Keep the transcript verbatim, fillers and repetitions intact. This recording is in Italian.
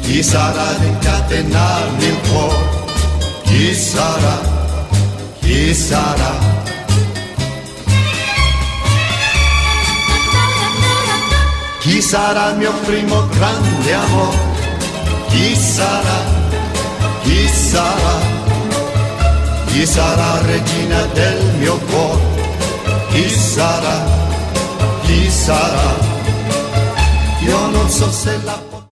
Chi sarà ad incatenarmi il cuore? Chi sarà? Chi sarà? Chi sarà il mio primo grande amore? Chi sarà? Chi sarà? Chi sarà regina del mio cuore? Chi sarà? Chi sarà? Io non so se la